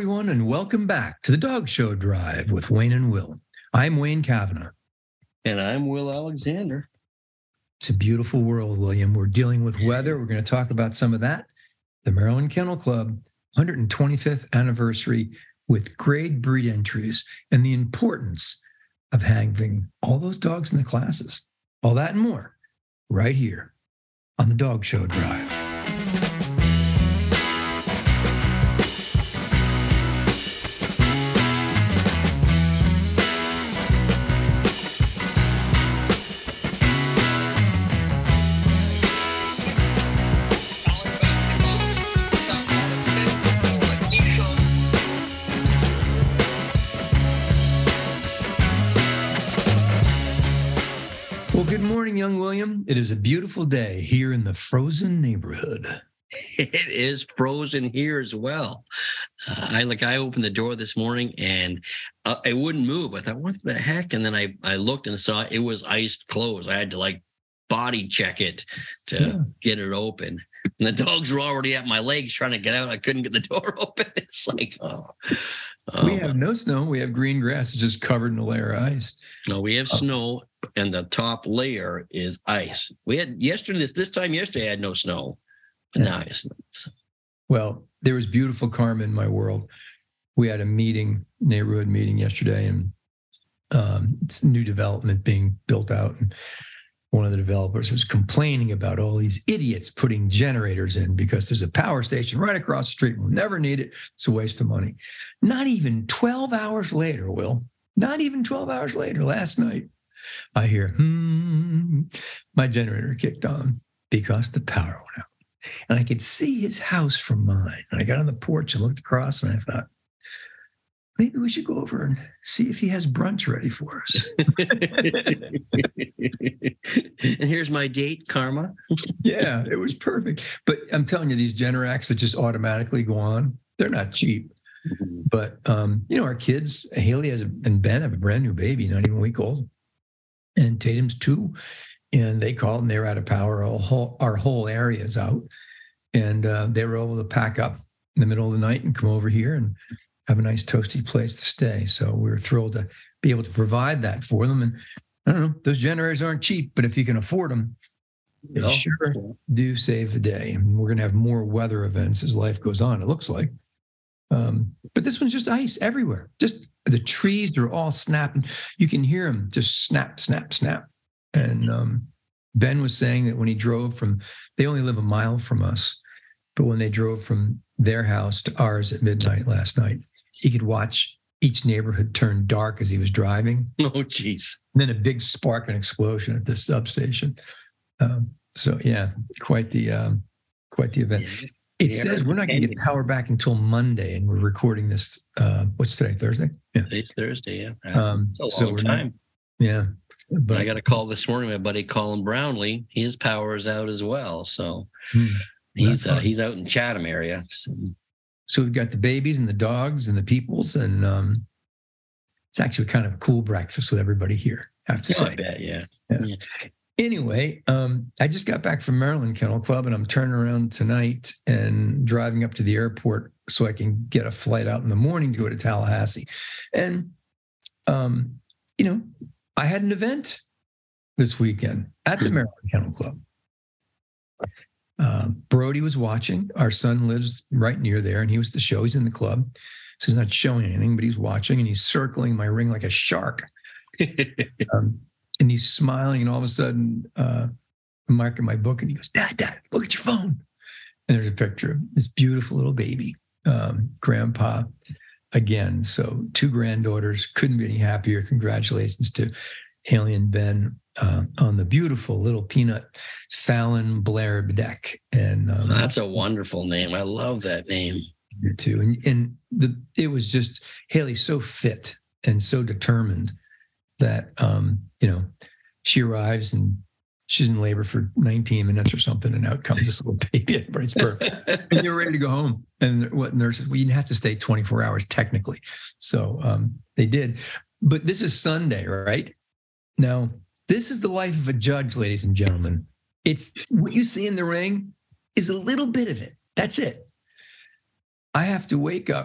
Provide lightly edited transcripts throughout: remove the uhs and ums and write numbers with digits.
everyone, and welcome back to the Dog Show Drive with Wayne and Will. I'm Wayne Kavanaugh. And I'm Will Alexander. It's a beautiful world, William. We're dealing with weather. We're going to talk about some of that. The Maryland Kennel Club 125th anniversary with grade breed entries and the importance of having all those dogs in the classes. All that and more right here on the Dog Show Drive. Well, good morning, young William. It is a beautiful day here in the frozen neighborhood. It is frozen here as well. I opened the door this morning and it wouldn't move. I thought, what the heck? And then I looked and saw it was iced closed. I had to body check it to get it open. And the dogs were already at my legs trying to get out. I couldn't get the door open. It's We have no snow. We have green grass. It's just covered in a layer of ice. No, we have snow, and the top layer is ice. We had this time yesterday, I had no snow. But now it's snow. Well, there was beautiful karma in my world. We had a neighborhood meeting yesterday, and it's new development being built out. And one of the developers was complaining about all these idiots putting generators in because there's a power station right across the street. We'll never need it. It's a waste of money. Not even 12 hours later, Will. Not even 12 hours later, last night, I hear, my generator kicked on because the power went out. And I could see his house from mine. And I got on the porch and looked across, and I thought, maybe we should go over and see if he has brunch ready for us. And here's my date, Karma. Yeah, it was perfect. But I'm telling you, these Generacs that just automatically go on, they're not cheap. But, our kids, Haley and Ben have a brand new baby, not even a week old. And Tatum's 2. And they called and they were out of power. Our whole area is out. And they were able to pack up in the middle of the night and come over here and have a nice toasty place to stay. So we were thrilled to be able to provide that for them. And I don't know, those generators aren't cheap, but if you can afford them, they sure do save the day. And we're going to have more weather events as life goes on, it looks like. But this one's just ice everywhere. Just the trees are all snapping. You can hear them just snap, snap, snap. And Ben was saying that when he drove they only live a mile from us, but when they drove from their house to ours at midnight last night, he could watch each neighborhood turn dark as he was driving. Oh, geez. And then a big spark and explosion at this substation. So yeah, quite the event. Yeah. It says we're not going to get power back until Monday, and we're recording this. What's today? Thursday? Yeah, today's Thursday. Yeah, it's a long time. But I got a call this morning. My buddy Colin Brownlee, his power is out as well. So he's out in Chatham area. So we've got the babies and the dogs and the peoples, and it's actually kind of a cool breakfast with everybody here, I have to say. I bet, yeah. Anyway, I just got back from Maryland Kennel Club, and I'm turning around tonight and driving up to the airport so I can get a flight out in the morning to go to Tallahassee. And, I had an event this weekend at the Maryland Kennel Club. Brody was watching. Our son lives right near there, and he was at the show. He's in the club. So he's not showing anything, but he's watching, and he's circling my ring like a shark. And he's smiling, and all of a sudden, I'm marking my book, and he goes, Dad, look at your phone. And there's a picture of this beautiful little baby, Grandpa again. So 2 granddaughters, couldn't be any happier. Congratulations to Haley and Ben on the beautiful little peanut Fallon Blair Bedeck. And that's a wonderful name. I love that name. Too. And it was just Haley's so fit and so determined that, she arrives and she's in labor for 19 minutes or something, and out comes this little baby. Everybody's perfect. And you're ready to go home. And what nurses, you didn't have to stay 24 hours technically. So they did. But this is Sunday, right? Now, this is the life of a judge, ladies and gentlemen. It's what you see in the ring is a little bit of it. That's it. I have to wake up,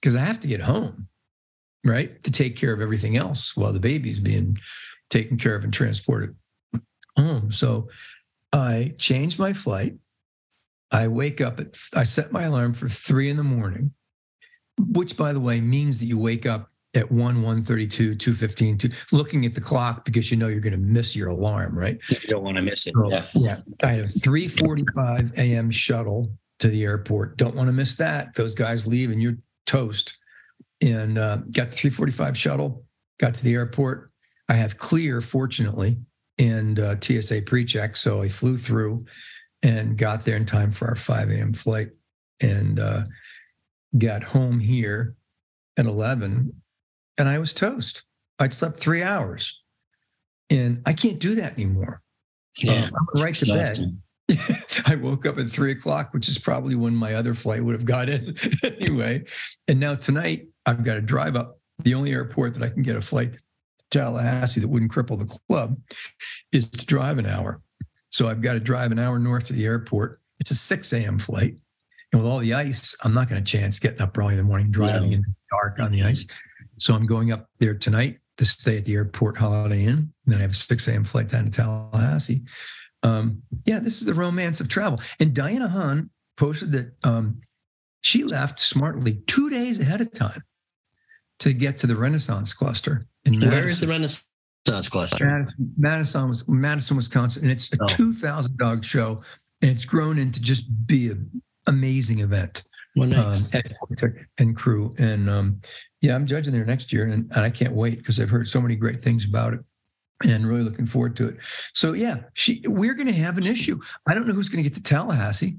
because I have to get home, right, to take care of everything else while the baby's being taken care of and transported home. So I changed my flight. I wake up I set my alarm for 3 a.m, which, by the way, means that you wake up at 1:32, 2:15, looking at the clock because you know you're going to miss your alarm, right? You don't want to miss it. So, yeah. I had a 3:45 a.m. shuttle to the airport. Don't want to miss that. Those guys leave and you're toast. And got the 3:45 shuttle, got to the airport. I have clear, fortunately, and TSA pre-check. So I flew through and got there in time for our 5 a.m. flight, and got home here at 11, and I was toast. I'd slept 3 hours, and I can't do that anymore. Yeah, I went right to bed. I woke up at 3:00, which is probably when my other flight would have got in anyway. And now tonight, I've got to drive up. The only airport that I can get a flight to Tallahassee that wouldn't cripple the club is to drive an hour. So I've got to drive an hour north to the airport. It's a 6 a.m. flight. And with all the ice, I'm not going to chance getting up early in the morning, driving in the dark on the ice. So I'm going up there tonight to stay at the airport Holiday Inn. And then I have a 6 a.m. flight down to Tallahassee. This is the romance of travel. And Diana Hahn posted that she left smartly 2 days ahead of time to get to the Renaissance Cluster in Madison. Where is the Renaissance Cluster? Madison, Wisconsin. And it's a 2,000 dog show. And it's grown into just be an amazing event. Well, nice. And crew. And I'm judging there next year. And I can't wait because I've heard so many great things about it. And really looking forward to it. So we're going to have an issue. I don't know who's going to get to Tallahassee,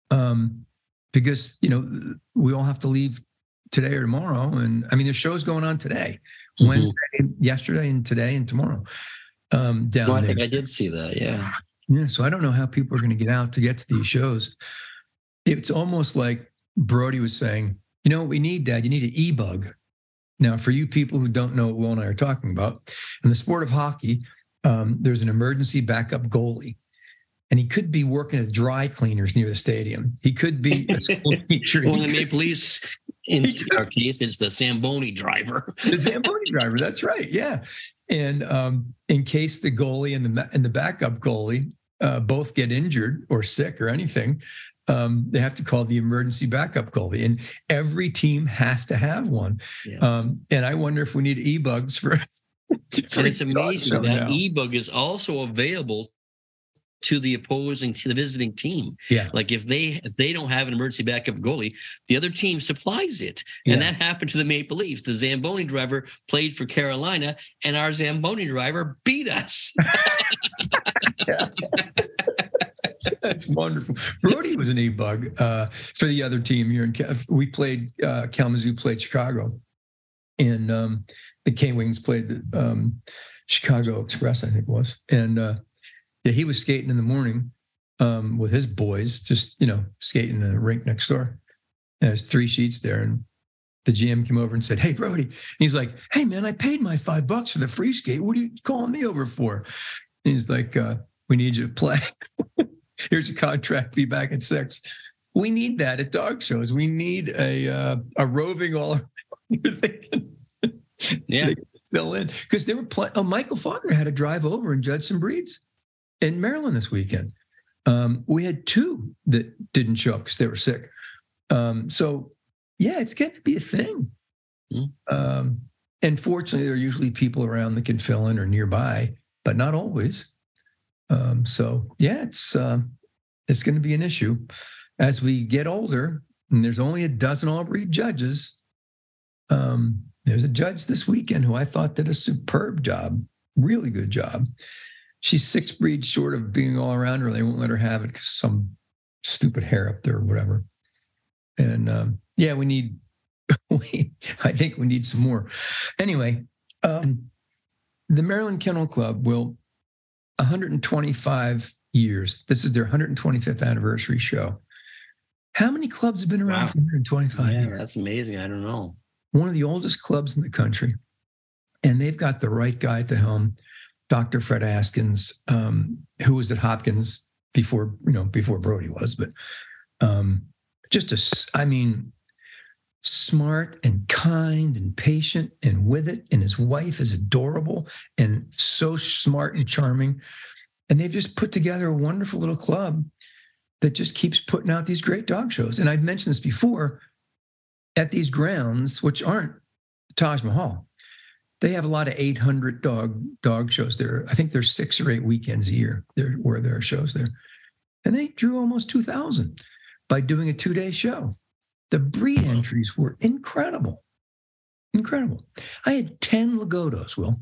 because we all have to leave today or tomorrow. And I mean, there's shows going on today, Wednesday, yesterday, and today and tomorrow. Down there. I think I did see that. Yeah. Yeah. So I don't know how people are going to get out to get to these shows. It's almost like Brody was saying, you know what we need, Dad? You need an e-bug. Now, for you people who don't know what Will and I are talking about, in the sport of hockey, there's an emergency backup goalie. And he could be working at dry cleaners near the stadium. He could be a school teacher. Well, in the Maple Leafs, in our case, it's the Zamboni driver. The Zamboni driver, that's right, yeah. And in case the goalie and the backup goalie both get injured or sick or anything, they have to call the emergency backup goalie, and every team has to have one. Yeah. And I wonder if we need e-bugs for. And it's amazing that e-bug is also available to the visiting team. Yeah. Like if they don't have an emergency backup goalie, the other team supplies it. And that happened to the Maple Leafs. The Zamboni driver played for Carolina, and our Zamboni driver beat us. That's wonderful. Brody was an e-bug for the other team here in we played Kalamazoo played Chicago, and the K-Wings played the Chicago Express, I think it was. And he was skating in the morning with his boys, just skating in the rink next door. And there's 3 sheets there, and the GM came over and said, "Hey, Brody," and he's like, "Hey, man, I paid my $5 for the free skate. What are you calling me over for?" And he's like, "We need you to play." Here's a contract. Be back at 6. We need that at dog shows. We need a roving all around. You're thinking, still in, because they were playing. Michael Faulkner had to drive over and judge some breeds in Maryland this weekend. We had 2 that didn't show up because they were sick. It's getting to be a thing. And fortunately, there are usually people around that can fill in or nearby, but not always. It's going to be an issue as we get older. And there's only a dozen all breed judges. There's a judge this weekend who I thought did a superb job, really good job. She's 6 breeds short of being all around her. They won't let her have it because some stupid hair up there or whatever. And we need, I think we need some more. Anyway, the Maryland Kennel Club will 125 years. This is their 125th anniversary show. How many clubs have been around for 125 years? That's amazing. I don't know. One of the oldest clubs in the country. And they've got the right guy at the helm, Dr. Fred Askins, who was at Hopkins before Brody was. But smart and kind and patient and with it. And his wife is adorable and so smart and charming. And they've just put together a wonderful little club that just keeps putting out these great dog shows. And I've mentioned this before, at these grounds, which aren't Taj Mahal, they have a lot of 800 dog shows there. I think there's 6 or 8 weekends a year there where there are shows there. And they drew almost 2,000 by doing a 2-day show. The breed entries were incredible. Incredible. I had 10 Lagotos, Will.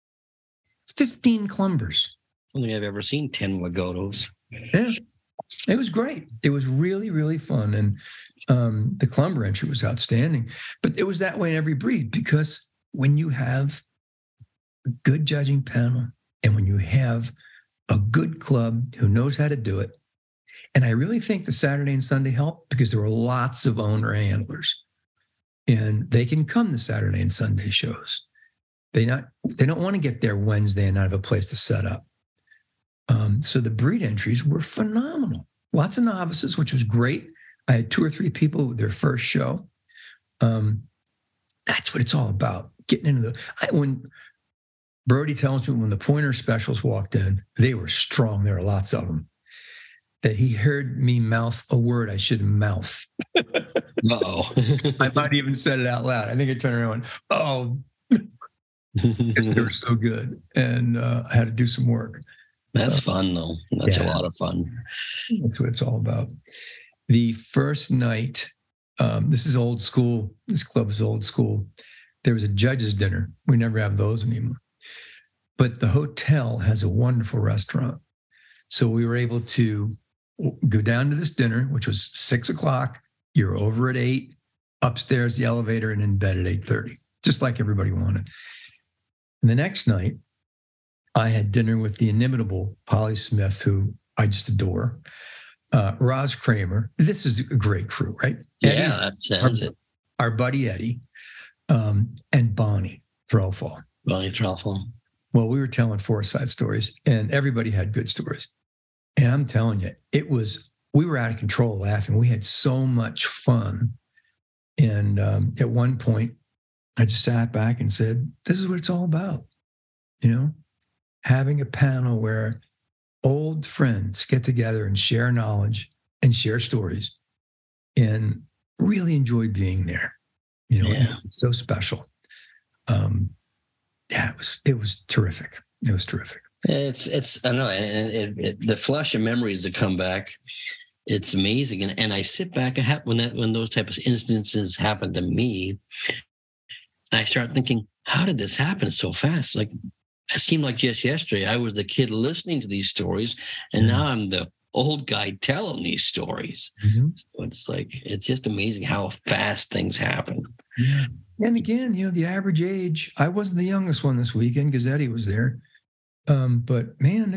15 Clumbers. I don't think I've ever seen 10 Lagotos. Yeah. It was great. It was really, really fun. And the Clumber entry was outstanding. But it was that way in every breed, because when you have a good judging panel and when you have a good club who knows how to do it, and I really think the Saturday and Sunday helped because there were lots of owner handlers and they can come to Saturday and Sunday shows. They don't want to get there Wednesday and not have a place to set up. So the breed entries were phenomenal. Lots of novices, which was great. I had 2 or 3 people with their first show. That's what it's all about. Getting into when Brody tells me when the pointer specials walked in, they were strong. There were lots of them. That he heard me mouth a word I shouldn't mouth. Uh-oh. I might even said it out loud. I think I turned around and went, oh, because they were so good. And I had to do some work. That's fun, though. That's a lot of fun. That's what it's all about. The first night, this is old school. This club is old school. There was a judge's dinner. We never have those anymore. But the hotel has a wonderful restaurant. So we were able to go down to this dinner, which was 6:00. You're over at 8, upstairs the elevator, and in bed at 8:30, just like everybody wanted. And the next night, I had dinner with the inimitable Polly Smith, who I just adore. Roz Kramer. This is a great crew, right? Yeah, that sounds it. Our buddy Eddie, and Bonnie Threlfall. Bonnie Threlfall. Well, we were telling Forsyth stories, and everybody had good stories. And I'm telling you, we were out of control laughing. We had so much fun. And at one point, I just sat back and said, this is what it's all about. Having a panel where old friends get together and share knowledge and share stories and really enjoy being there. It's so special. It was terrific. It was terrific. It's I don't know, and the flash of memories that come back, it's amazing. And I sit back when those types of instances happen to me, and I start thinking, how did this happen so fast? Like, it seemed like just yesterday I was the kid listening to these stories, and now I'm the old guy telling these stories. Mm-hmm. So it's just amazing how fast things happen. Yeah. And again, the average age, I wasn't the youngest one this weekend because Eddie was there. But man,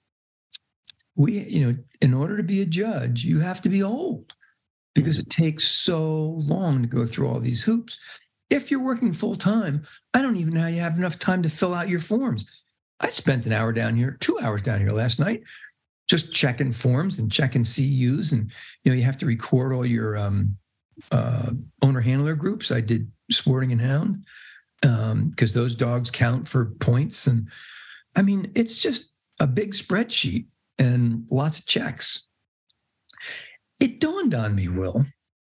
in order to be a judge, you have to be old because it takes so long to go through all these hoops. If you're working full time, I don't even know how you have enough time to fill out your forms. I spent 2 hours down here last night, just checking forms and checking CUs. And, you have to record all your owner handler groups. I did Sporting and Hound because those dogs count for points. And I mean, it's just a big spreadsheet and lots of checks. It dawned on me, Will,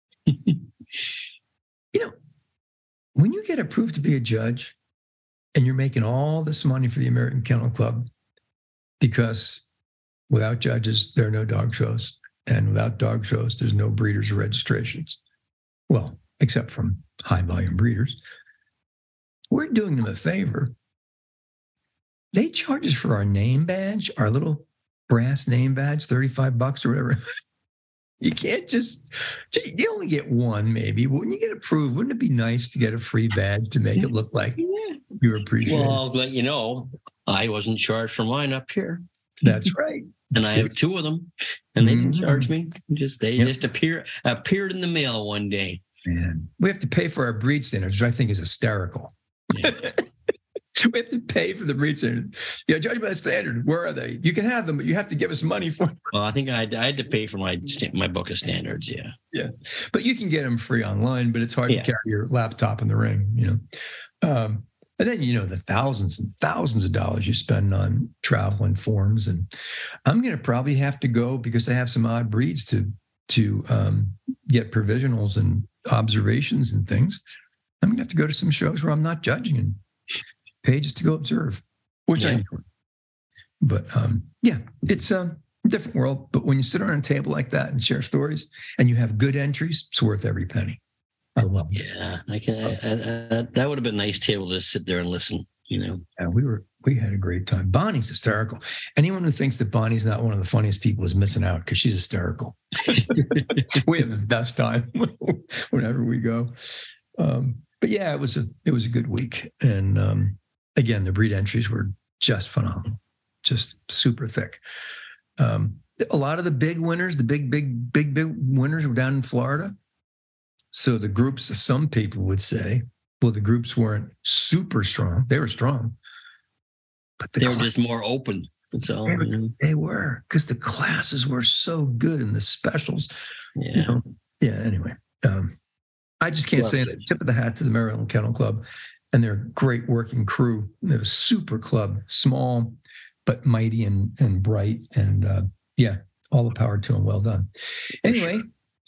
when you get approved to be a judge and you're making all this money for the American Kennel Club, because without judges, there are no dog shows. And without dog shows, there's no breeders or registrations. Well, except from high volume breeders. We're doing them a favor. They charge us for our name badge, our little brass name badge, $35 or whatever. You can't you only get one maybe. When you get approved, wouldn't it be nice to get a free badge to make it look like you're appreciated? Well, but I wasn't charged for mine up here. That's right. And I have 2 of them, and they didn't charge me. Just appeared in the mail one day. Man, we have to pay for our breed standards, which I think is hysterical. Yeah. We have to pay for the breed standard. Yeah, judge by the standard. Where are they? You can have them, but you have to give us money for them. Well, I think I had to pay for my book of standards. Yeah. Yeah. But you can get them free online, but it's hard to carry your laptop in the ring, and then, the thousands and thousands of dollars you spend on travel and forms. And I'm going to probably have to go because I have some odd breeds to get provisionals and observations and things. I'm going to have to go to some shows where I'm not judging and pay just to go observe, which I enjoy. But it's a different world. But when you sit around a table like that and share stories and you have good entries, it's worth every penny. I love it. Yeah, I can. That would have been a nice table to sit there and listen. Yeah, we had a great time. Bonnie's hysterical. Anyone who thinks that Bonnie's not one of the funniest people is missing out because she's hysterical. We have the best time whenever we go. But yeah, it was a good week. And again, the breed entries were just phenomenal, just super thick. A lot of the big winners, the big winners were down in Florida. So the groups, some people would say, well, the groups weren't super strong. They were strong, but they were just more open. So they were, because the classes were so good and the specials. Yeah. Anyway, I just can't say it. Tip of the hat to the Maryland Kennel Club and their great working crew. They're a super club, small but mighty and bright, and all the power to them. Well done. Anyway.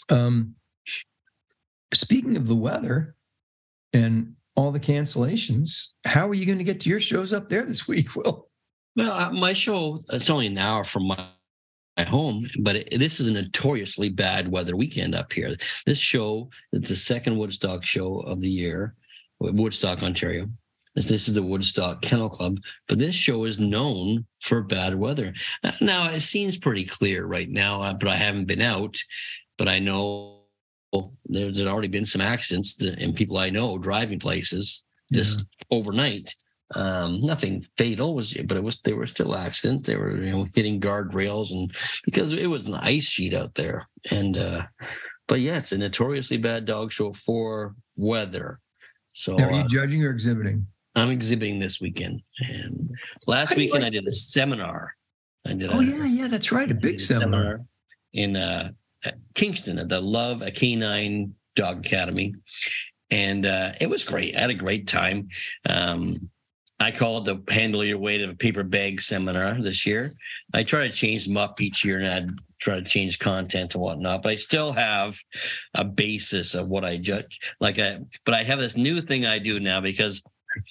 Speaking of the weather and all the cancellations, how are you going to get to your shows up there this week, Will? Well, my show, it's only an hour from my home, but this is a notoriously bad weather weekend up here. This show, it's the second Woodstock show of the year, Woodstock, Ontario. This is the Woodstock Kennel Club, but this show is known for bad weather. Now, it seems pretty clear right now, but I haven't been out, but I know there's already been some accidents and people I know driving places just overnight. Nothing fatal but there were still accidents. They were hitting guardrails, and because it was an ice sheet out there. And but yeah, it's a notoriously bad dog show for weather. So are you judging or exhibiting? I'm exhibiting this weekend. And last weekend I did a seminar. That's right, a big seminar in Kingston at the Love a Canine Dog Academy. And it was great. I had a great time. I call it the Handle Your Weight of a Paper Bag seminar this year. I try to change them up each year, and I try to change content and whatnot, but I still have a basis of what I judge. But I have this new thing I do now because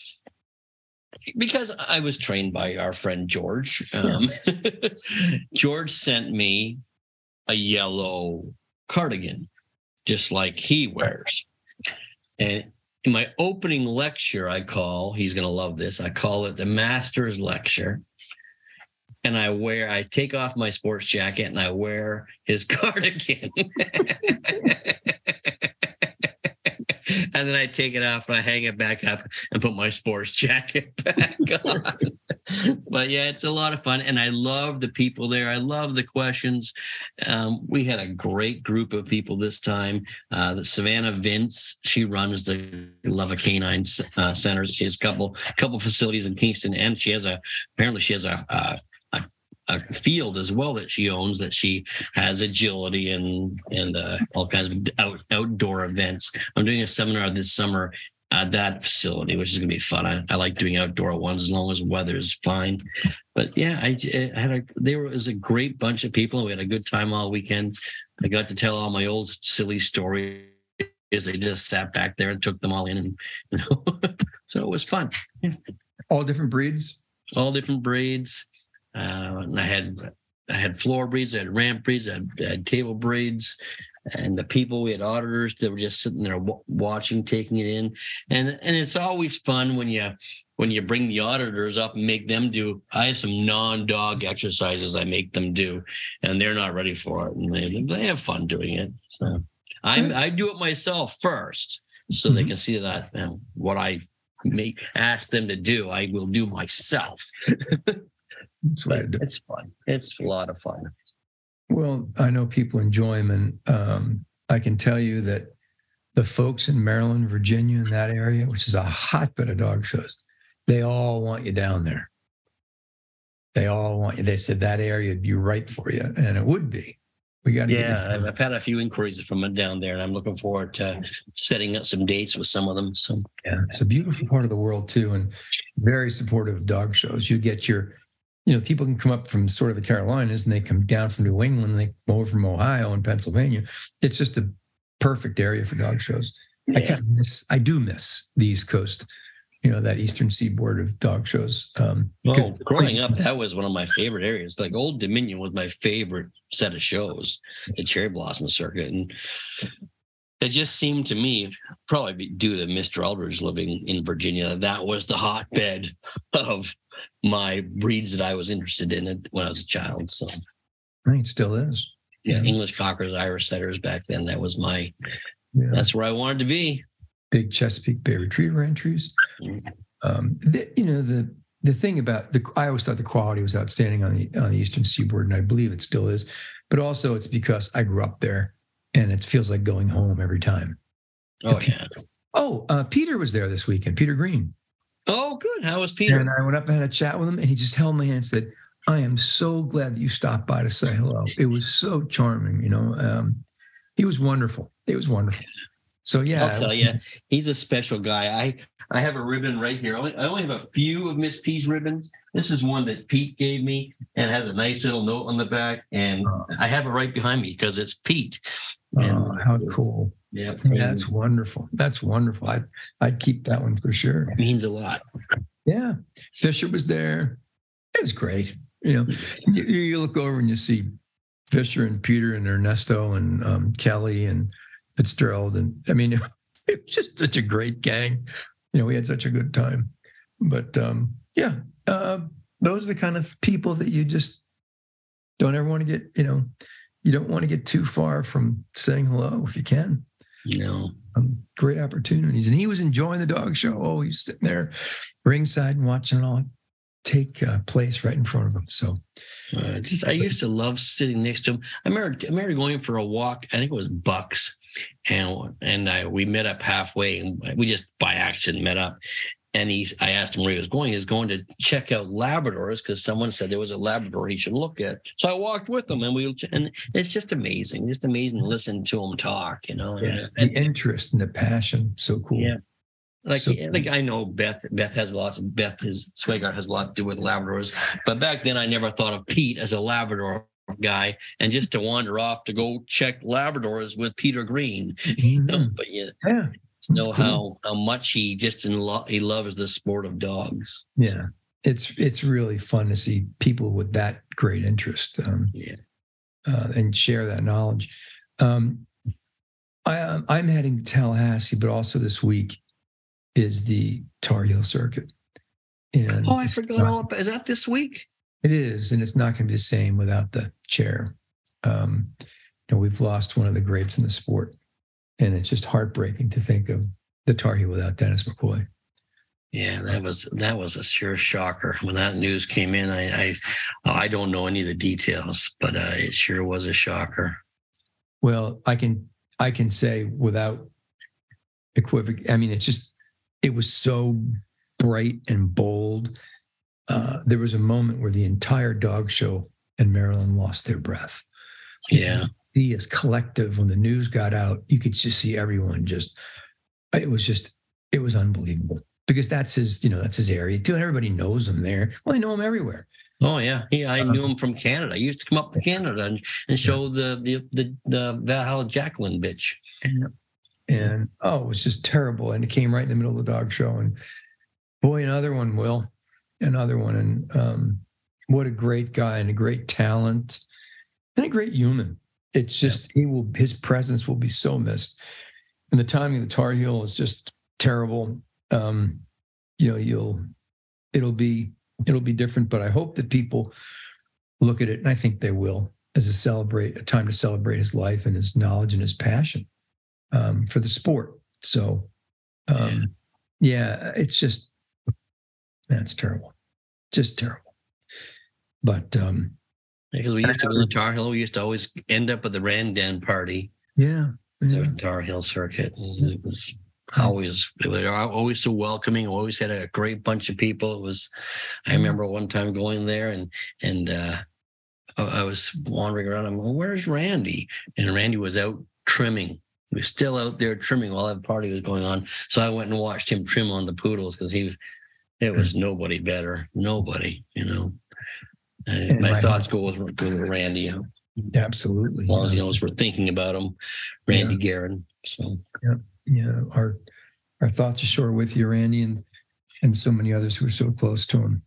I was trained by our friend George. George sent me a yellow cardigan, just like he wears. And in my opening lecture, he's going to love this, I call it the Master's Lecture. And I take off my sports jacket and I wear his cardigan. And then I take it off and I hang it back up and put my sports jacket back on. But yeah, it's a lot of fun. And I love the people there. I love the questions. We had a great group of people this time. The Savannah Vince, she runs the Love a Canine centers. She has a couple facilities in Kingston, and she has a field as well that she owns, that she has agility and all kinds of outdoor events. I'm doing a seminar this summer at that facility, which is going to be fun. I like doing outdoor ones as long as the weather is fine. But yeah, there was a great bunch of people. We had a good time all weekend. I got to tell all my old silly stories. They just sat back there and took them all in, and so it was fun. Yeah. All different breeds. All different breeds. And I had floor breeds, I had ramp breeds, I had table breeds, and the people, we had auditors that were just sitting there watching, taking it in, and it's always fun when you bring the auditors up and make them do. I have some non-dog exercises I make them do, and they're not ready for it, and they have fun doing it. So I do it myself first, so they can see that what I ask them to do, I will do myself. It's fun. It's a lot of fun. Well, I know people enjoy them, and I can tell you that the folks in Maryland, Virginia, in that area, which is a hotbed of dog shows, They all want you down there. They all want you. They said that area would be right for you, and it would be. We got to Yeah, I've had a few inquiries from down there, and I'm looking forward to setting up some dates with some of them. So yeah, it's a beautiful part of the world too, and very supportive of dog shows. You get your, people can come up from sort of the Carolinas, and they come down from New England, and they come over from Ohio and Pennsylvania. It's just a perfect area for dog shows. yeah. I do miss the East Coast. That eastern seaboard of dog shows. Well, growing up, that was one of my favorite areas. Like Old Dominion was my favorite set of shows, the Cherry Blossom Circuit. And it just seemed to me, probably due to Mr. Aldridge living in Virginia, that was the hotbed of my breeds that I was interested in when I was a child. So I think it still is. Yeah, English Cockers, Irish Setters back then. That was that's where I wanted to be. Big Chesapeake Bay Retriever entries. The thing about I always thought the quality was outstanding on the Eastern Seaboard, and I believe it still is. But also, it's because I grew up there, and it feels like going home every time. Peter was there this weekend. Peter Green. Oh, good. How was Peter? And I went up and had a chat with him, and he just held my hand and said, "I am so glad that you stopped by to say hello. It was so charming." He was wonderful. It was wonderful. So yeah, I'll tell you, he's a special guy. I have a ribbon right here. I only have a few of Miss P's ribbons. This is one that Pete gave me and has a nice little note on the back. And I have it right behind me because it's Pete. How cool. Yeah. That's wonderful. That's wonderful. I'd keep that one for sure. It means a lot. Yeah. Fisher was there. It was great. You look over and you see Fisher and Peter and Ernesto and Kelly and Fitzgerald. And I mean, it was just such a great gang. We had such a good time. But those are the kind of people that you just don't ever want to get, you don't want to get too far from saying hello if you can. Great opportunities. And he was enjoying the dog show. Oh, he's sitting there ringside and watching it all take place right in front of him. So I used to love sitting next to him. I remember going for a walk. I think it was Bucks. And we met up halfway, and we just by accident met up. And I asked him where he was going. He was going to check out Labradors because someone said there was a Labrador he should look at. So I walked with him, and it's just amazing to listen to him talk. The interest and the passion, so cool. Yeah, like I know Beth has Swigart has a lot to do with Labradors, but back then I never thought of Pete as a Labrador guy, and just to wander off to go check Labradors with Peter Green. But know how much he just he loves the sport of dogs. Yeah, it's really fun to see people with that great interest. And share that knowledge. I'm heading to Tallahassee, but also this week is the Tar Heel Circuit. And I forgot all about. Is that this week? It is, and it's not going to be the same without the chair. We've lost one of the greats in the sport, and it's just heartbreaking to think of the Tar Heel without Dennis McCoy. Yeah, that was a sure shocker when that news came in. I don't know any of the details, but it sure was a shocker. Well, I can say without equivoc. I mean, it was so bright and bold. There was a moment where the entire dog show in Maryland lost their breath. Yeah. He is collective. When the news got out, you could just see everyone it was unbelievable because that's his area too. And everybody knows him there. Well, they know him everywhere. Oh yeah. I knew him from Canada. I used to come up to Canada and show the Valhalla Jacqueline bitch. And it was just terrible. And it came right in the middle of the dog show. And boy, another one, Will. Another one. And what a great guy and a great talent and a great human. It's just his presence will be so missed. And the timing of the Tar Heel is just terrible. It'll be different, but I hope that people look at it, and I think they will, as a time to celebrate his life and his knowledge and his passion for the sport. So it's just that's terrible. Just terrible. But because we used to go to the Tar Heel, we used to always end up at the Randan party. Yeah. The Tar Heel Circuit. And it was They were always so welcoming. Always had a great bunch of people. I remember one time going there and I was wandering around. I'm going, where's Randy? And Randy was out trimming. He was still out there trimming while that party was going on. So I went and watched him trim on the poodles because it was nobody better. Nobody, And my thoughts go with Randy. Absolutely. As long as he knows we're thinking about him, Randy Guerin. So yeah. Our thoughts are sure with you, Randy, and so many others who are so close to him.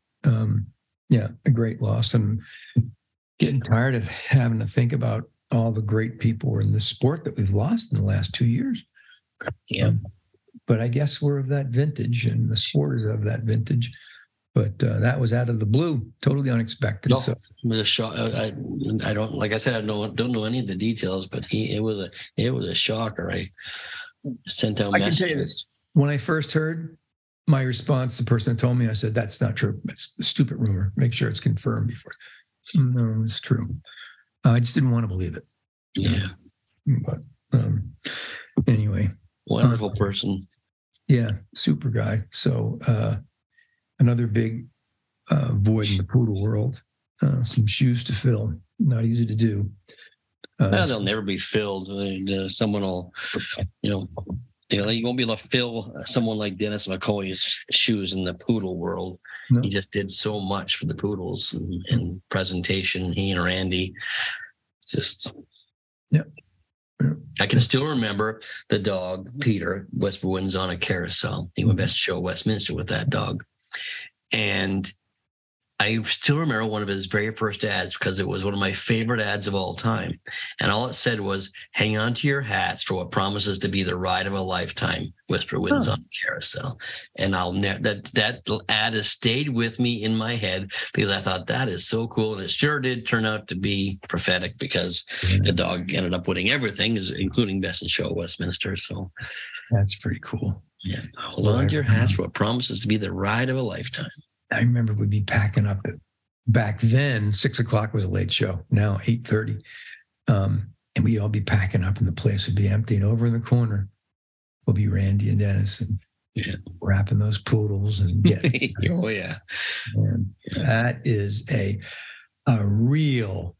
A great loss. And getting tired of having to think about all the great people in the sport that we've lost in the last 2 years. Yeah. But I guess we're of that vintage, and the sport is of that vintage. But that was out of the blue, totally unexpected. No, so it was a shock. I don't, like I said, I don't know any of the details, but it was a shocker. I sent out messages. I can tell you this. When I first heard, my response, the person that told me, I said, "That's not true. It's a stupid rumor. Make sure it's confirmed before." No, it's true. I just didn't want to believe it. Yeah. But anyway. Wonderful person. Yeah, super guy. So another big void in the poodle world. Some shoes to fill. Not easy to do. They'll never be filled. Someone will, you won't be able to fill someone like Dennis McCoy's shoes in the poodle world. No. He just did so much for the poodles and presentation. He and Randy, just I can still remember the dog Peter Westford wins on a carousel. He went best show Westminster with that dog, and I still remember one of his very first ads because it was one of my favorite ads of all time. And all it said was, hang on to your hats for what promises to be the ride of a lifetime. Whisper wins on carousel. And that ad has stayed with me in my head because I thought that is so cool. And it sure did turn out to be prophetic because the dog ended up winning everything, including Best in Show at Westminster. So that's pretty cool. Yeah. Hold on to your hats for what promises to be the ride of a lifetime. I remember we'd be packing up back then, 6 o'clock was a late show. Now 8:30. And we'd all be packing up and the place would be empty. And over in the corner will be Randy and Dennis and wrapping those poodles and getting. Oh, yeah. And that is a real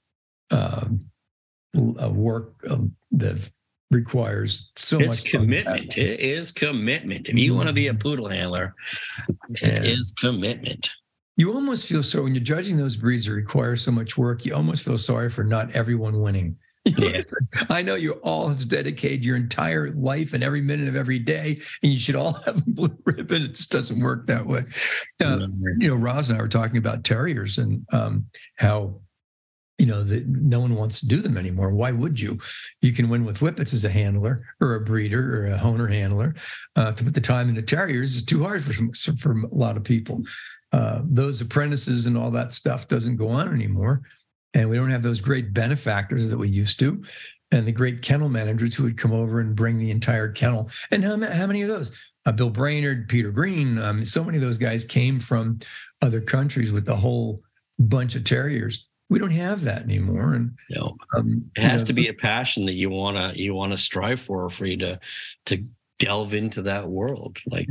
work that requires much commitment. It is commitment. If you want to be a poodle handler, it is commitment. You almost feel so when you're judging those breeds that require so much work, you almost feel sorry for not everyone winning. I know you all have dedicated your entire life and every minute of every day, and you should all have a blue ribbon. It just doesn't work that way. Roz and I were talking about terriers and how no one wants to do them anymore. Why would you? You can win with whippets as a handler or a breeder or a honer handler. To put the time into terriers is too hard for a lot of people. Those apprentices and all that stuff doesn't go on anymore. And we don't have those great benefactors that we used to. And the great kennel managers who would come over and bring the entire kennel. And how many of those? Bill Brainerd, Peter Green, so many of those guys came from other countries with the whole bunch of terriers. We don't have that anymore, and no, it has to be a passion that you want to strive for you to delve into that world. Like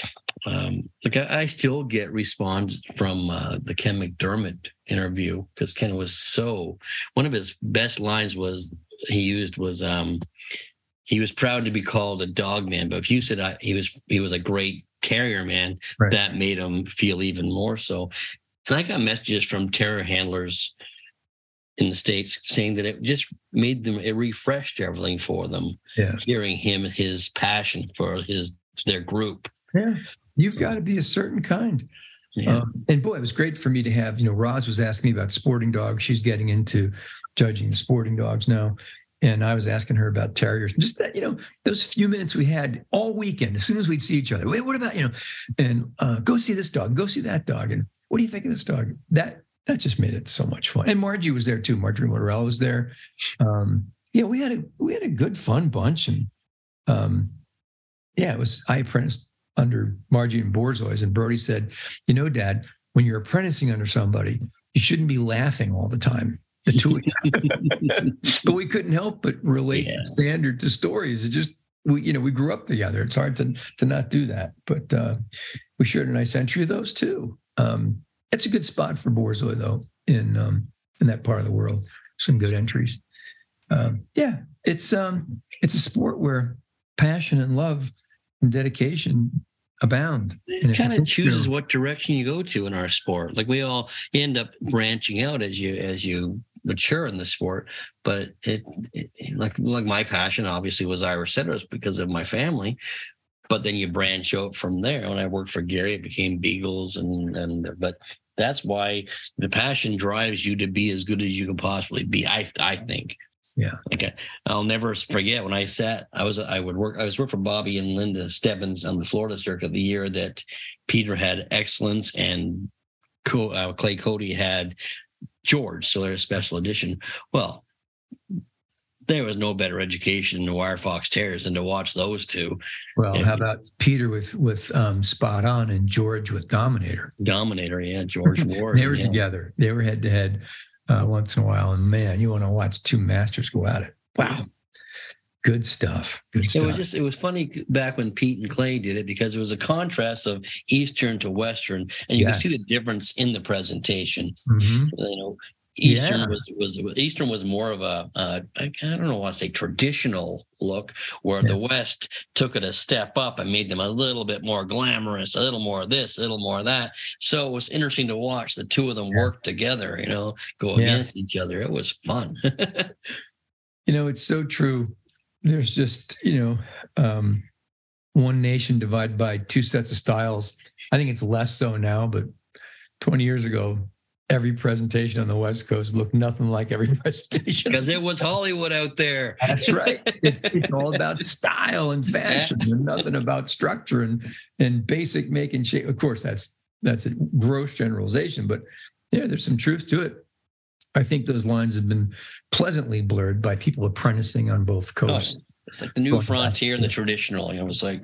I still get response from the Ken McDermott interview because Ken was one of his best lines he was proud to be called a dog man, but if you said he was a great terrier man, right, that made him feel even more so. And I got messages from terrier handlers in the States saying that it just it refreshed everything for them. Yeah. Hearing his passion for their group. Yeah. You've got to be a certain kind. Yeah. And boy, it was great for me to have, Roz was asking me about sporting dogs. She's getting into judging the sporting dogs now. And I was asking her about terriers. Just that, those few minutes we had all weekend, as soon as we'd see each other, wait, what about, and go see this dog, go see that dog. And what do you think of this dog? That just made it so much fun. And Margie was there too. Marjorie Morell was there. We had a good fun bunch. And I apprenticed under Margie and Borzois, and Brody said, Dad, when you're apprenticing under somebody, you shouldn't be laughing all the time. The two of you. But we couldn't help but relate standard to stories. It just we grew up together. It's hard to not do that, but we shared a nice entry of those too. It's a good spot for Borzoi though in that part of the world. Some good entries. It's a sport where passion and love and dedication abound. It kind of chooses what direction you go to in our sport. Like we all end up branching out as you mature in the sport, but it like my passion obviously was Irish setters because of my family, but then you branch out from there. When I worked for Gary, it became beagles but that's why the passion drives you to be as good as you can possibly be. I think. Yeah. Okay. I'll never forget when I was working for Bobby and Linda Stebbins on the Florida circuit the year that Peter had Excellence and Clay Cody had George, so they're a special edition. Well, there was no better education in the Wire Fox Terriers than to watch those two. Well, how about Peter with Spot On and George with Dominator? Dominator, yeah, George Ward. They were together. They were head to head once in a while, and man, you want to watch two masters go at it. Wow. Good stuff. It was funny back when Pete and Clay did it because it was a contrast of Eastern to Western, and you can see the difference in the presentation. Mm-hmm. Eastern was more of a I don't know want to say traditional look, where the West took it a step up and made them a little bit more glamorous, a little more of this, a little more of that. So it was interesting to watch the two of them work together, go against each other. It was fun. It's so true. There's just, one nation divided by two sets of styles. I think it's less so now, but 20 years ago, every presentation on the West Coast looked nothing like every presentation. Because it was Hollywood out there. That's right. It's all about style and fashion and nothing about structure and basic make and shape. Of course, that's a gross generalization, but there's some truth to it. I think those lines have been pleasantly blurred by people apprenticing on both coasts. It's like the new frontier and the traditional. It was like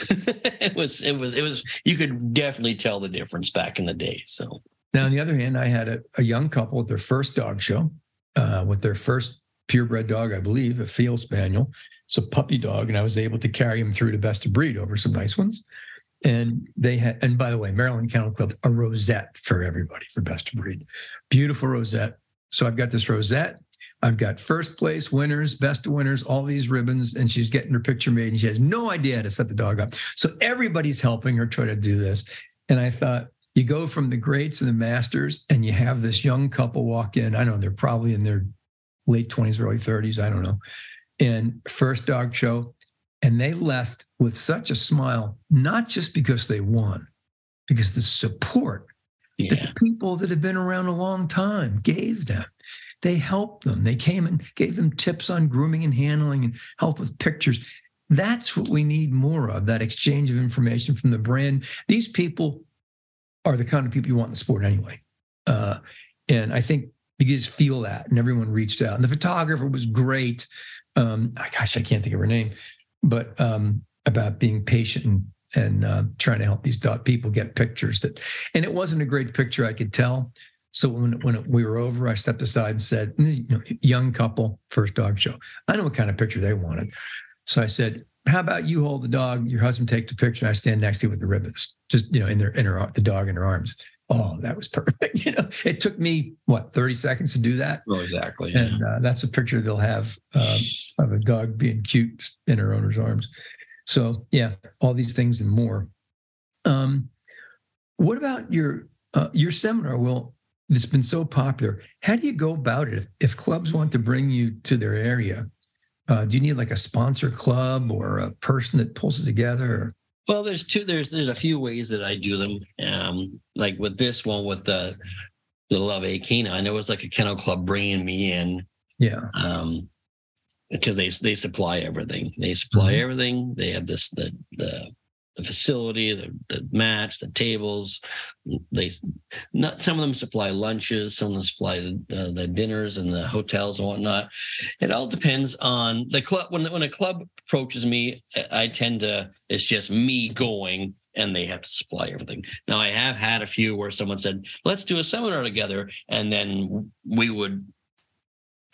it was. You could definitely tell the difference back in the day. So now, on the other hand, I had a young couple at their first dog show with their first purebred dog, I believe, a field spaniel. It's a puppy dog, and I was able to carry him through to best of breed over some nice ones. And they had, and by the way, Maryland Kennel Club, a rosette for everybody for best of breed. Beautiful rosette. So I've got this rosette. I've got first place winners, best of winners, all these ribbons, and she's getting her picture made, and she has no idea how to set the dog up. So everybody's helping her try to do this. And I thought, you go from the greats and the masters, and you have this young couple walk in. I don't know, they're probably in their late 20s, early 30s. I don't know. And first dog show. And they left with such a smile, not just because they won, because the support that the people that have been around a long time gave them. They helped them. They came and gave them tips on grooming and handling and help with pictures. That's what we need more of, that exchange of information from the brand. These people are the kind of people you want in the sport anyway. And I think you just feel that, and everyone reached out. And the photographer was great. I can't think of her name, but about being patient and trying to help these people get pictures and it wasn't a great picture, I could tell. So when we were over, I stepped aside and said, young couple, first dog show. I know what kind of picture they wanted. So I said, how about you hold the dog, your husband take the picture, and I stand next to you with the ribbons, just, the dog in her arms. Oh, that was perfect. It took me 30 seconds to do that. Oh, exactly. Yeah. And that's a picture they'll have of a dog being cute in her owner's arms. So all these things and more. What about your seminar? Well, it's been so popular. How do you go about it? If clubs want to bring you to their area, do you need like a sponsor club or a person that pulls it together? Well, there's a few ways that I do them. Like with this one, with the Love A Canine, it was like a kennel club bringing me in. Yeah. Because they supply everything. They supply everything. They have the facility, the mats, the tables. Some of them supply lunches, some of them supply the dinners and the hotels and whatnot. It all depends on the club. When a club approaches me, I tend to, it's just me going, and they have to supply everything. Now, I have had a few where someone said, let's do a seminar together, and then we would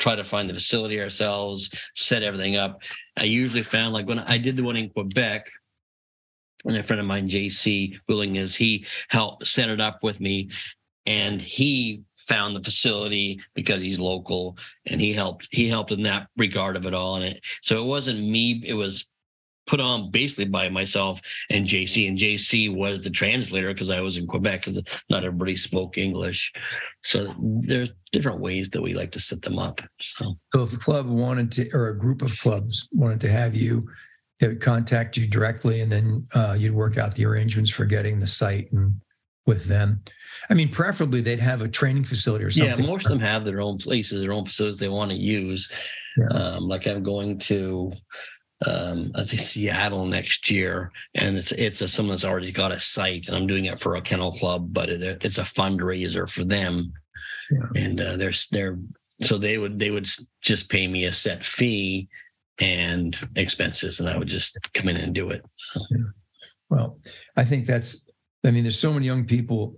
try to find the facility ourselves, set everything up. I usually found, like when I did the one in Quebec, and a friend of mine, JC Willingness, he helped set it up with me, and he found the facility because he's local, and he helped in that regard of it all. So it wasn't me, it was put on basically by myself and JC was the translator because I was in Quebec, because not everybody spoke English. So there's different ways that we like to set them up. So if a club wanted to, or a group of clubs wanted to have you, they would contact you directly, and then you'd work out the arrangements for getting the site and with them. I mean, preferably they'd have a training facility or something. Yeah, most of them have their own places, their own facilities they want to use. Yeah. Like I'm going to I think Seattle next year, and it's someone that's already got a site, and I'm doing it for a kennel club, but it's a fundraiser for them. Yeah. And so they would just pay me a set fee and expenses, and I would just come in and do it. So. Yeah. Well, I think there's so many young people,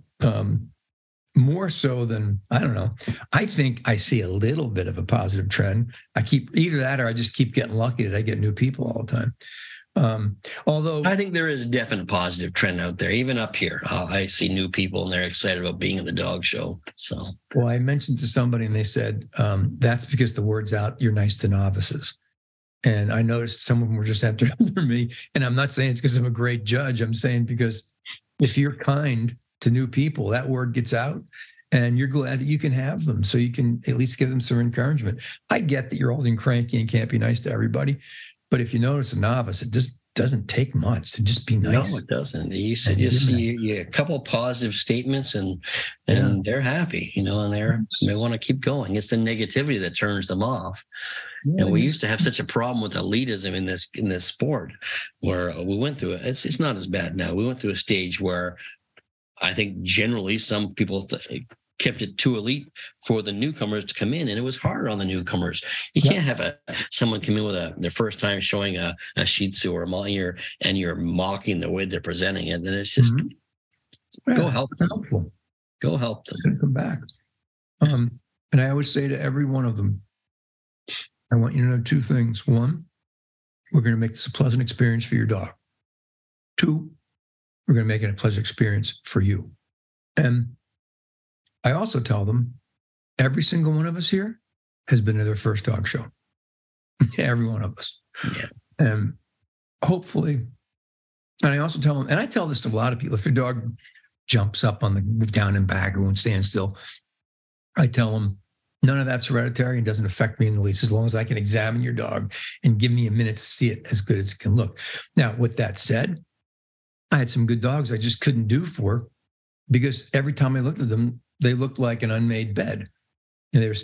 more so than, I don't know. I think I see a little bit of a positive trend. I keep either that, or I just keep getting lucky that I get new people all the time. Although I think there is a definite positive trend out there, even up here. I see new people and they're excited about being at the dog show. So, well, I mentioned to somebody and they said, that's because the word's out, you're nice to novices. And I noticed some of them were just after me. And I'm not saying it's because I'm a great judge. I'm saying because if you're kind to new people, that word gets out, and you're glad that you can have them, so you can at least give them some encouragement. I get that you're old and cranky and can't be nice to everybody, but if you notice a novice, it just doesn't take much to just be nice. No, it doesn't. You see a couple of positive statements, and they're happy, and they want to keep going. It's the negativity that turns them off. Yeah, and we used to have such a problem with elitism in this sport, where we went through it. It's not as bad now. We went through a stage where I think generally some people kept it too elite for the newcomers to come in, and it was hard on the newcomers. You can't have someone come in with their first time showing a Shih Tzu or a Malinois, and you're mocking the way they're presenting it. And it's just go help them. Helpful. Go help them. Come back. And I always say to every one of them, I want you to know two things. One, we're going to make this a pleasant experience for your dog. Two, we're going to make it a pleasant experience for you. And I also tell them, every single one of us here has been to their first dog show. Every one of us. Yeah. And hopefully, and I also tell them, and I tell this to a lot of people, if your dog jumps up on the down and back or won't stand still, I tell them, none of that's hereditary and doesn't affect me in the least, as long as I can examine your dog and give me a minute to see it as good as it can look. Now, with that said, I had some good dogs I just couldn't do for, because every time I looked at them, they looked like an unmade bed. And they were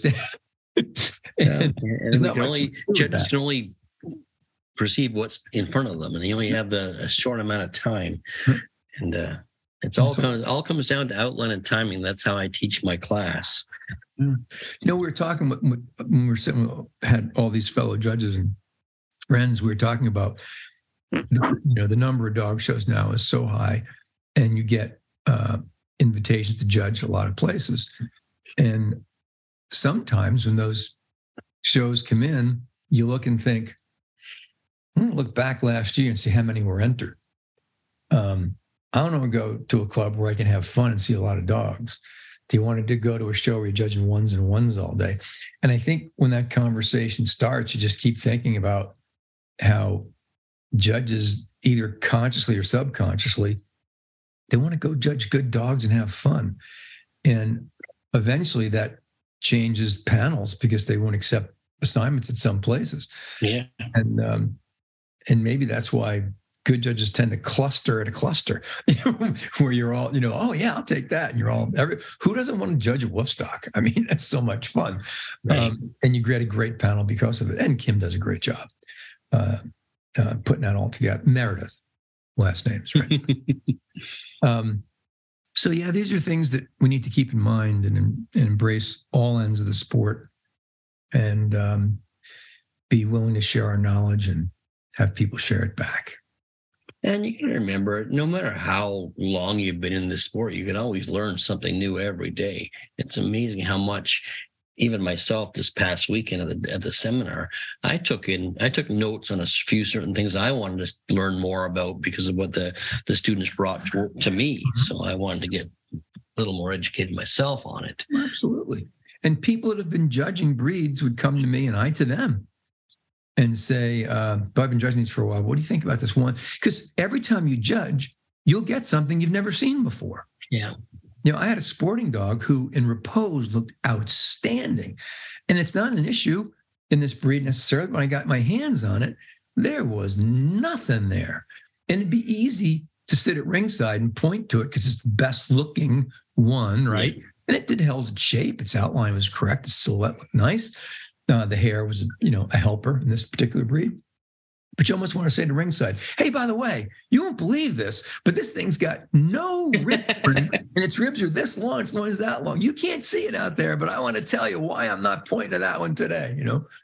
judges can only perceive what's in front of them, and they only have a short amount of time. And it's all comes down to outline and timing. That's how I teach my class. We were talking when we were sitting, had all these fellow judges and friends. We were talking about, the number of dog shows now is so high, and you get invitations to judge a lot of places. And sometimes when those shows come in, you look and think, I'm going to look back last year and see how many were entered. I don't want to go to a club where I can have fun and see a lot of dogs. Do you want to go to a show where you're judging ones and ones all day? And I think when that conversation starts, you just keep thinking about how judges, either consciously or subconsciously, they want to go judge good dogs and have fun. And eventually that changes panels, because they won't accept assignments at some places. Yeah. And maybe that's why good judges tend to cluster at a cluster where you're all, oh yeah, I'll take that. And you're all, who doesn't want to judge a wolf stock? I mean, that's so much fun. Right. And you get a great panel because of it. And Kim does a great job putting that all together. Meredith, last names, right? So yeah, these are things that we need to keep in mind and embrace all ends of the sport, and be willing to share our knowledge and have people share it back. And you can remember, no matter how long you've been in this sport, you can always learn something new every day. It's amazing how much even myself this past weekend at the seminar, I took notes on a few certain things I wanted to learn more about because of what the students brought to me. So I wanted to get a little more educated myself on it. Absolutely. And people that have been judging breeds would come to me and I to them and say, I've been judging these for a while. What do you think about this one? Because every time you judge, you'll get something you've never seen before. Yeah. I had a sporting dog who in repose looked outstanding. And it's not an issue in this breed necessarily. When I got my hands on it, there was nothing there. And it'd be easy to sit at ringside and point to it because it's the best looking one, right? Yeah. And it did held its shape. Its outline was correct. Its silhouette looked nice. The hair was, a helper in this particular breed. But you almost want to say to ringside, hey, by the way, you won't believe this, but this thing's got no rib, and its ribs are this long, its nose that long. You can't see it out there, but I want to tell you why I'm not pointing to that one today,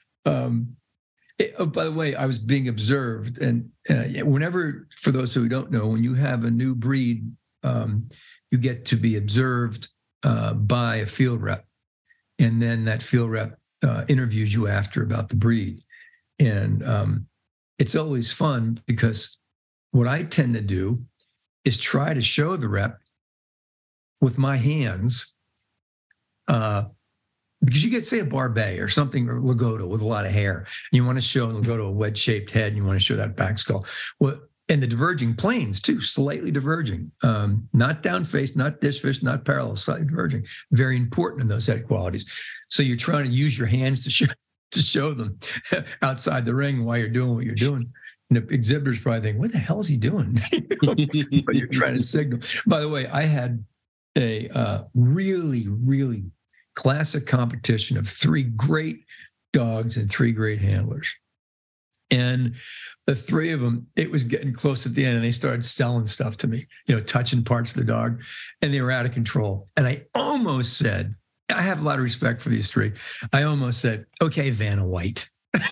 by the way, I was being observed. And whenever, for those who don't know, when you have a new breed, you get to be observed by a field rep. And then that field rep interviews you after about the breed. And it's always fun because what I tend to do is try to show the rep with my hands, because you get, say, a Barbet or something, or Lagotto with a lot of hair, and you want to show Lagotto a wedge-shaped head, and you want to show that back skull. Well, and the diverging planes too, slightly diverging, not down face, not dish fish, not parallel, slightly diverging. Very important in those head qualities. So you're trying to use your hands to show them outside the ring while you're doing what you're doing. And the exhibitors probably think, what the hell is he doing? But you're trying to signal. By the way, I had a really, really classic competition of 3 great dogs and 3 great handlers. And the 3 of them, it was getting close at the end, and they started selling stuff to me, touching parts of the dog, and they were out of control. And I almost said, I have a lot of respect for these 3. I almost said, okay, Vanna White.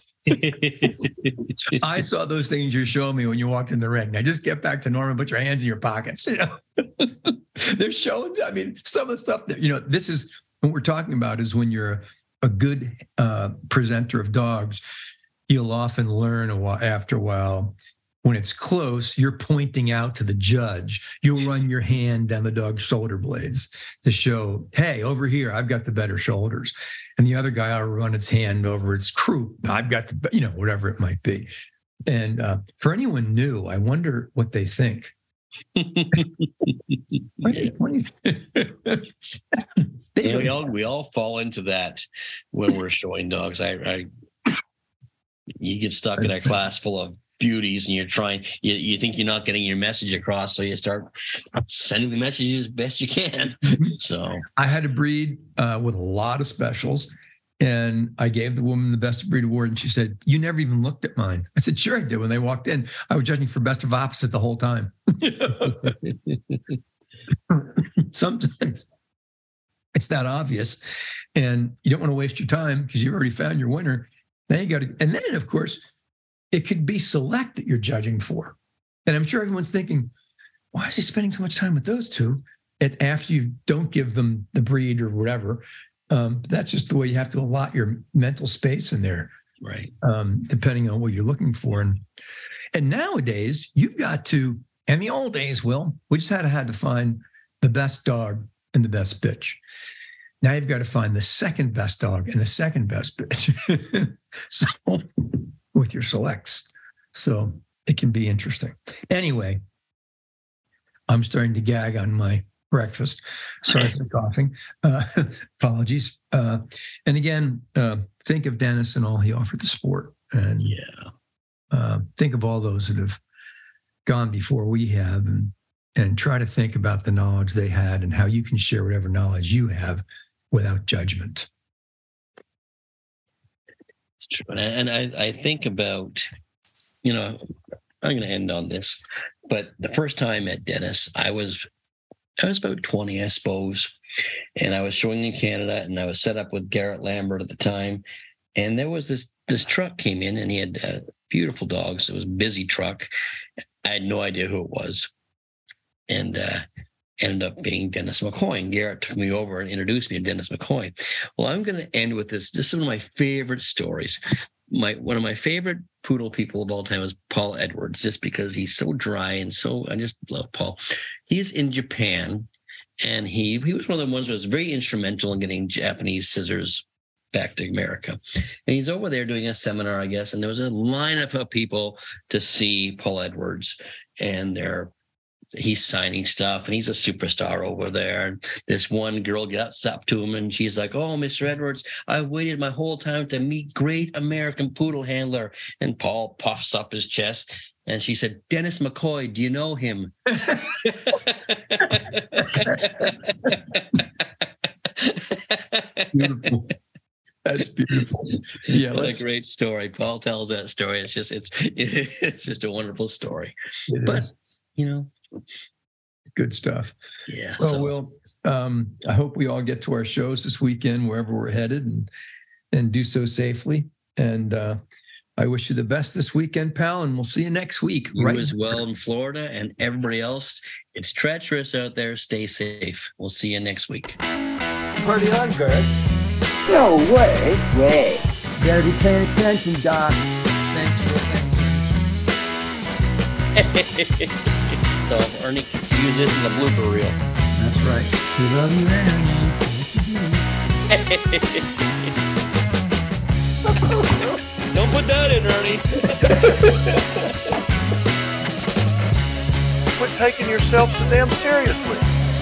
I saw those things you're showing me when you walked in the ring. Now just get back to normal, put your hands in your pockets. They're showing, some of the stuff that, this is what we're talking about is when you're a good presenter of dogs, you'll often learn after a while. When it's close, you're pointing out to the judge. You'll run your hand down the dog's shoulder blades to show, hey, over here, I've got the better shoulders. And the other guy will run its hand over its croup. I've got the, whatever it might be. And for anyone new, I wonder what they think. We all fall into that when we're showing dogs. You get stuck in a class full of beauties and you think you're not getting your message across, so you start sending the messages as best you can. So I had a breed with a lot of specials, and I gave the woman the best of breed award, and she said, you never even looked at mine. I said, sure I did. When they walked in, I was judging for best of opposite the whole time. Sometimes it's that obvious, and you don't want to waste your time because you've already found your winner. Then you got to, and then of course, it could be select that you're judging for. And I'm sure everyone's thinking, why is he spending so much time with those 2 after you don't give them the breed or whatever? That's just the way you have to allot your mental space in there, right? Depending on what you're looking for. And nowadays, you've got to, and the old days, we just had to find the best dog and the best bitch. Now you've got to find the second best dog and the second best bitch. So with your selects. So it can be interesting. Anyway, I'm starting to gag on my breakfast. Sorry for coughing. Apologies. And again, think of Dennis and all he offered the sport. And think of all those that have gone before we have, and try to think about the knowledge they had and how you can share whatever knowledge you have without judgment. It's true. And I think about, I'm going to end on this, but the first time I met Dennis, I was about 20, I suppose. And I was showing in Canada, and I was set up with Garrett Lambert at the time. And there was this truck came in, and he had beautiful dogs. It was a busy truck. I had no idea who it was. And ended up being Dennis McCoy. And Garrett took me over and introduced me to Dennis McCoy. Well, I'm going to end with this. This is one of my favorite stories. One of my favorite poodle people of all time is Paul Edwards, just because he's so dry and I just love Paul. He's in Japan, and he was one of the ones who was very instrumental in getting Japanese scissors back to America. And he's over there doing a seminar, I guess, and there was a lineup of people to see Paul Edwards, and he's signing stuff, and he's a superstar over there. And this one girl gets up to him, and she's like, "Oh, Mr. Edwards, I've waited my whole time to meet great American poodle handler." And Paul puffs up his chest, and she said, "Dennis McCoy, do you know him?" Beautiful. That's beautiful. Yeah, what a great story. Paul tells that story. It's just a wonderful story. But good stuff. Yeah. Well, I hope we all get to our shows this weekend, wherever we're headed, and do so safely. And I wish you the best this weekend, pal, and we'll see you next week. You as well in Florida, and everybody else. It's treacherous out there. Stay safe. We'll see you next week. Party on, Gert. No way. Better be paying attention, Doc. Thanks. So Ernie can use this in the blooper reel. That's right. We love you, Ernie. Don't put that in, Ernie. Quit taking yourself so damn seriously.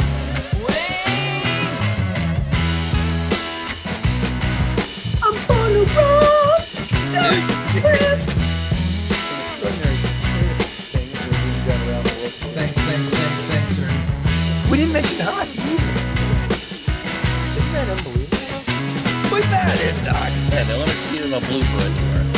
I'm gonna run. Thanks, Ernie. We didn't mention hockey either. Isn't that unbelievable? Put that in, Doc. Yeah, they let us see it in a blooper anywhere.